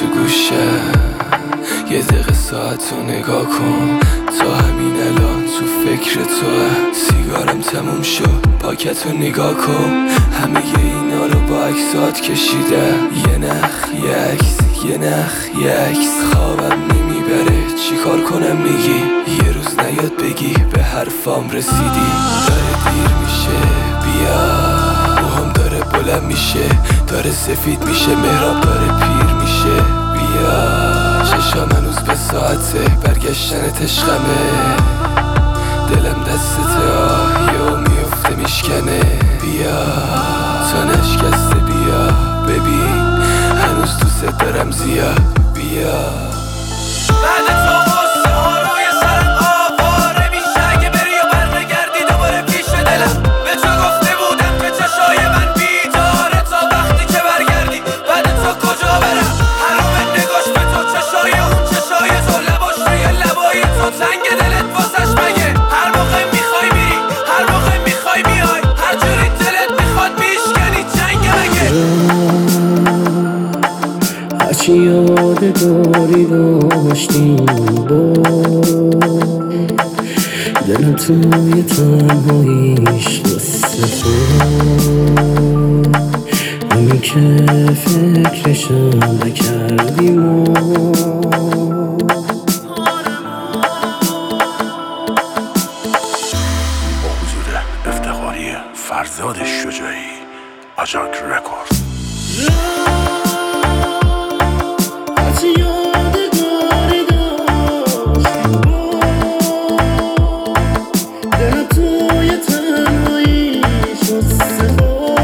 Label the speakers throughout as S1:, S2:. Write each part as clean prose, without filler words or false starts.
S1: تو گوشه، یه دقیقه ساعتو نگاه کن. تا همین الان تو فکر توه. سیگارم تموم شد، پاکتو نگاه کن. همه اینا رو با عکسات کشیده. یه نخ یه عکس، یه نخ یه عکس. خوابم نمیبره چی کار کنم میگی؟ یه روز نیاد بگی به حرفام رسیدی. داره دیر میشه بیا، موهام داره بلند میشه، داره سفید میشه، مهراب داره پیر میشه. بیا چشام هنوز به ساعته، برگشتن عشقمه. دلم دستته آهیو میفته میشکنه. بیا تا نشکسته بیا، ببین هنوز دوست دارم زیاد. بیا
S2: بعد تو غصه ها روی سرم آواره میشه. اگه بری و برنگردی دوباره پیش دلم. به تو گفته بودم که چشای من بیداره تا وقتی که برگردی. بعد تو کجا برم؟ حرام نگاش به تو، چشای اون چشای تو، لباش روی لبای تو. تنگ دلت واسش مگه؟ هر موقع میخوای میری، هر موقع میخوای میای، هر جوری دلت میخواد میشکنی. جنگ مگه؟
S3: هرچی یادگاری داشتیم با دلم توی تنهاییش قصه همین که فکرشم نکردیم
S4: با حضور افتخاری فرزاد شجاعی، آژانک رکورد.
S3: هرچی یادگاری داشتیم با دلم توی تنهاییش قصه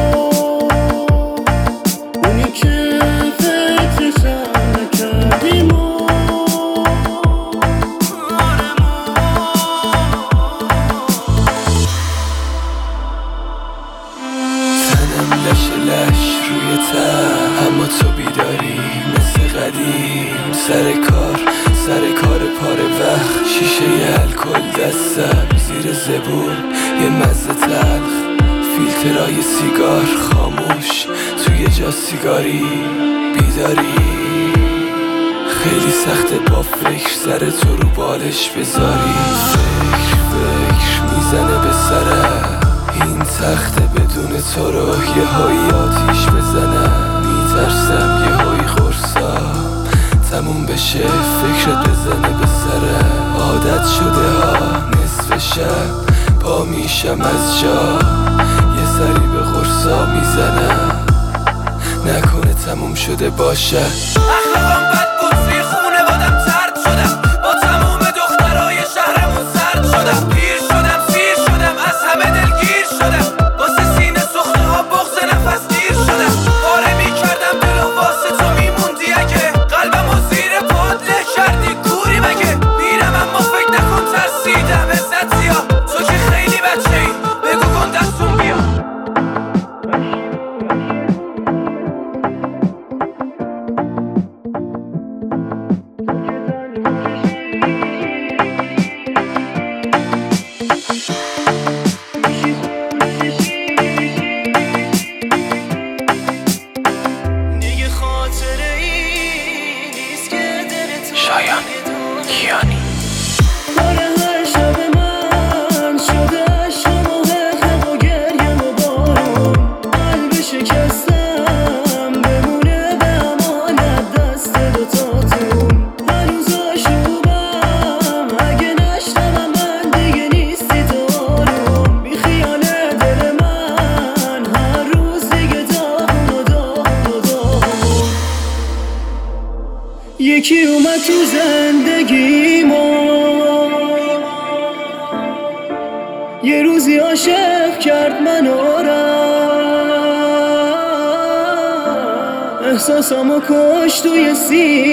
S3: اونی که فکرشم نکردیم
S1: تنم لش لش روی تن، اما تو بیداری مثل قدیم. سر کار پاره وقت، شیشه الکل دستم زیر زبون، یه مزه تلخ، فیلترهای سیگار خاموش، توی جا سیگاری بیداری. خیلی سخته با فکر سر تو رو بالش بذاری. فکر میزنه به سرم، این تخته بدون تو رو یه هایی آتیش بزنم. میترسم یه هایی خورسام تموم بشه، فکرت بزنه به سرم. عادت شده ها نصف شب پا میشم از جا، یه سری به خورسا میزنم، نکنه تموم شده باشه.
S2: اخلاقم بد بود، توی خونه بادم ترد شدم، با تموم دخترای شهرمون سرد شدم. پیر شدم سیر شدم، از همه دلگیر شدم، واسه سینه سخته ها بغض نفس گیر شدم. پاره میکردم دلو واسه تو میموندی، اگه قلبم و زیر پاد له کردی گوری مگه؟ میرم اما فکر نکن ترسیدم عزت زیاد، تو که خیلی بچه ای بگو کن دستون بیا.
S1: شایان کیانی.
S3: کار هر شب من شده شماه خم و گریم و بارون. قلب شکستم بمونه به امانت دست دوتاتون. هنوز آشوبم اگه نشنوم من دیگه نیستی تو آروم. بی خیال دل من هر روز دیگه داغون و داغون و داغون. یکی اومد تو زندگیمو، یه روزی عاشق کرد منو، احساسامو کشت توی سینه.